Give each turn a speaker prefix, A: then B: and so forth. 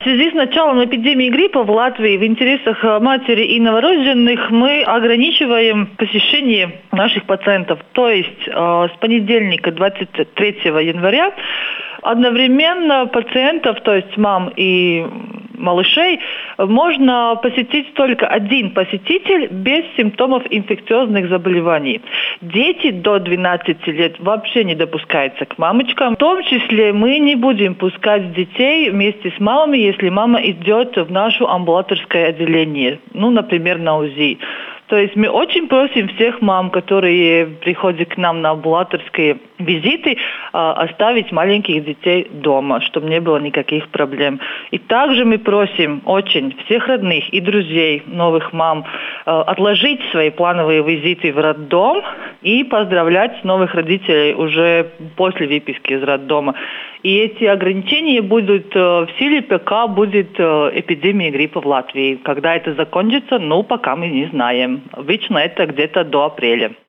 A: связи с началом эпидемии гриппа в Латвии в интересах матери и новорожденных мы ограничиваем посещение наших пациентов. То есть с понедельника 23 января одновременно пациентов, то есть мам и малышей, можно посетить только один посетитель без симптомов инфекциозных заболеваний. Дети до 12 лет вообще не допускаются к мамочкам. В том числе мы не будем пускать детей вместе с мамами, если мама идет в наше амбулаторское отделение, например, на УЗИ. То есть мы очень просим всех мам, которые приходят к нам на амбулаторские визиты, оставить маленьких детей дома, чтобы не было никаких проблем. И также мы просим очень всех родных и друзей новых мам отложить свои плановые визиты в роддом и поздравлять новых родителей уже после выписки из роддома. И эти ограничения будут в силе, пока будет эпидемия гриппа в Латвии. Когда это закончится, пока мы не знаем. Обычно это где-то до апреля.